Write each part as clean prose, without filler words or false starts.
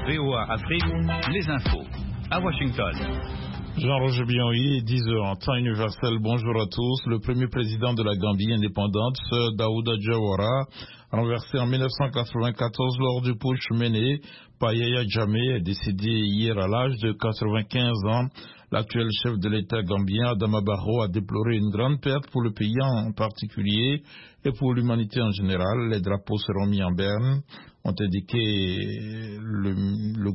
VOA Afrique, les infos. À Washington. Jean-Roger Bionyi, 10h en temps universel. Bonjour à tous. Le premier président de la Gambie indépendante, Sir Daouda Jawara, renversé en 1994 lors du putsch mené par Yahya Jammeh, est décédé hier à l'âge de 95 ans. L'actuel chef de l'État gambien, Adama Barrow, a déploré une grande perte pour le pays en particulier et pour l'humanité en général. Les drapeaux seront mis en berne, ont indiqué le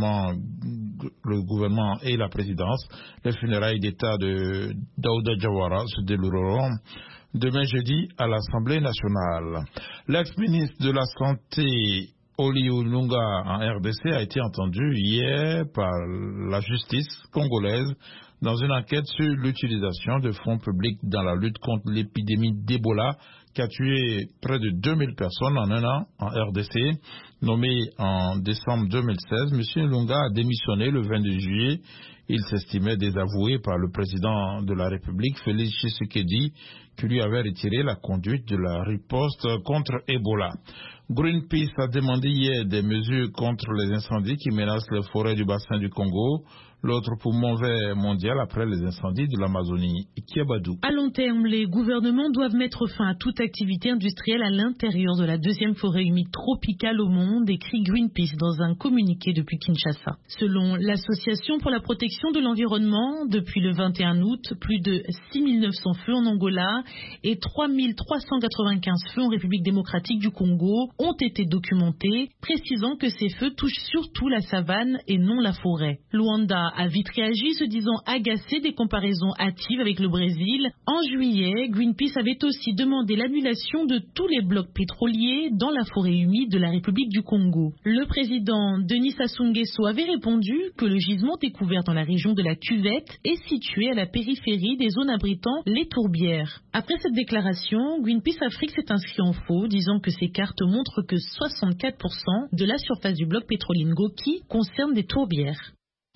gouvernement et la présidence. Les funérailles d'État de Daouda Jawara se dérouleront demain jeudi à l'Assemblée nationale. L'ex-ministre de la Santé Oli Olunga en RDC a été entendu hier par la justice congolaise dans une enquête sur l'utilisation de fonds publics dans la lutte contre l'épidémie d'Ebola qui a tué près de 2000 personnes en un an en RDC. Nommé en décembre 2016, M. Olunga a démissionné le 22 juillet. Il s'estimait désavoué par le président de la République, Félix Tshisekedi, qui lui avait retiré la conduite de la riposte contre Ebola. Greenpeace a demandé hier des mesures contre les incendies qui menacent les forêts du bassin du Congo, l'autre poumon vert mondial après les incendies de l'Amazonie. Kiabadou. À long terme, les gouvernements doivent mettre fin à toute activité industrielle à l'intérieur de la deuxième forêt humide tropicale au monde, écrit Greenpeace dans un communiqué depuis Kinshasa. Selon l'Association pour la protection de l'environnement, depuis le 21 août, plus de 6900 feux en Angola et 3395 feux en République démocratique du Congo ont été documentés, précisant que ces feux touchent surtout la savane et non la forêt. Luanda a vite réagi, se disant agacé des comparaisons hâtives avec le Brésil. En juillet, Greenpeace avait aussi demandé l'annulation de tous les blocs pétroliers dans la forêt humide de la République du Congo. Le président Denis Sassou Nguesso avait répondu que le gisement découvert dans la région de la Cuvette est situé à la périphérie des zones abritant les tourbières. Après cette déclaration, Greenpeace Afrique s'est inscrit en faux, disant que ces cartes montrent que 64% de la surface du bloc pétrolier Ngoki concerne des tourbières.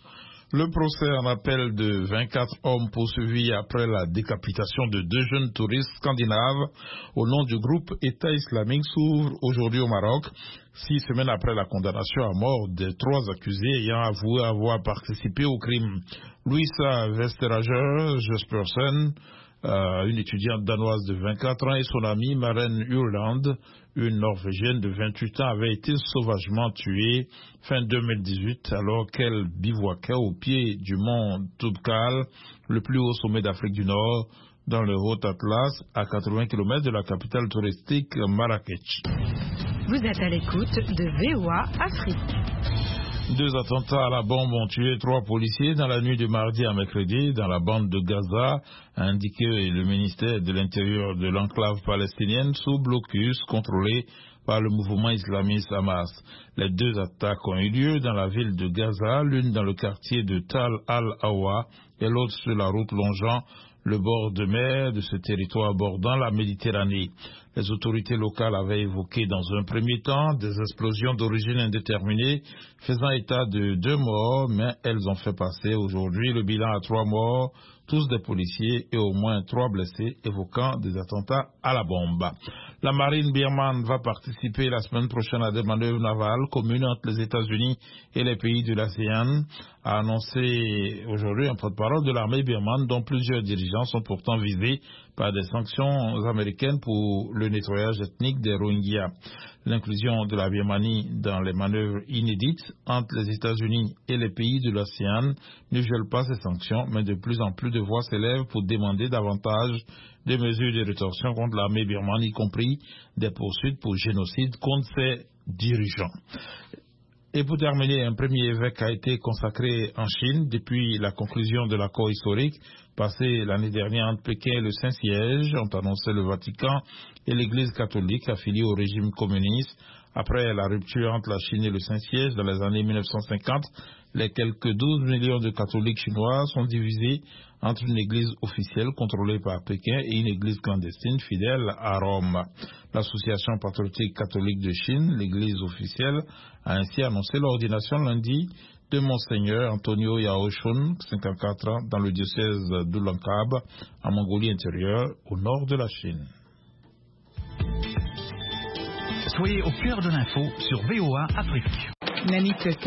Le procès en appel de 24 hommes poursuivis après la décapitation de 2 jeunes touristes scandinaves au nom du groupe État islamique s'ouvre aujourd'hui au Maroc, 6 semaines après la condamnation à mort des 3 accusés ayant avoué avoir participé au crime. Louisa Vesterager Jespersen, une étudiante danoise de 24 ans, et son amie Maren Urland, une Norvégienne de 28 ans, avaient été sauvagement tuées fin 2018 alors qu'elle bivouaquait au pied du mont Toubkal, le plus haut sommet d'Afrique du Nord, dans le Haut-Atlas, à 80 km de la capitale touristique Marrakech. Vous êtes à l'écoute de VOA Afrique. 2 attentats à la bombe ont tué 3 policiers dans la nuit de mardi à mercredi dans la bande de Gaza, a indiqué le ministère de l'Intérieur de l'enclave palestinienne sous blocus contrôlé par le mouvement islamiste Hamas. Les 2 attaques ont eu lieu dans la ville de Gaza, l'une dans le quartier de Tal al-Awa et l'autre sur la route longeant le bord de mer de ce territoire bordant la Méditerranée. Les autorités locales avaient évoqué dans un premier temps des explosions d'origine indéterminée faisant état de 2 morts, mais elles ont fait passer aujourd'hui le bilan à 3 morts, tous des policiers et au moins 3 blessés, évoquant des attentats à la bombe. La marine birmane va participer la semaine prochaine à des manœuvres navales communes entre les États-Unis et les pays de l'ASEAN, a annoncé aujourd'hui un porte-parole de l'armée birmane dont plusieurs dirigeants sont pourtant visés par des sanctions américaines pour le nettoyage ethnique des Rohingyas. L'inclusion de la Birmanie dans les manœuvres inédites entre les États-Unis et les pays de l'ASEAN ne viole pas ces sanctions, mais de plus en plus de voix s'élèvent pour demander davantage de mesures de rétorsion contre l'armée birmane, y compris des poursuites pour génocide contre ses dirigeants. Et pour terminer, un premier évêque a été consacré en Chine depuis la conclusion de l'accord historique passé l'année dernière entre Pékin et le Saint-Siège, ont annoncé le Vatican et l'Église catholique affiliée au régime communiste. Après la rupture entre la Chine et le Saint-Siège dans les années 1950, les quelques 12 millions de catholiques chinois sont divisés entre une église officielle contrôlée par Pékin et une église clandestine fidèle à Rome. L'Association patriotique catholique de Chine, l'église officielle, a ainsi annoncé l'ordination lundi de Monseigneur Antonio Yaoshun, 54 ans, dans le diocèse d'Ulankab, en Mongolie intérieure, au nord de la Chine. Soyez au cœur de l'info sur VOA Afrique.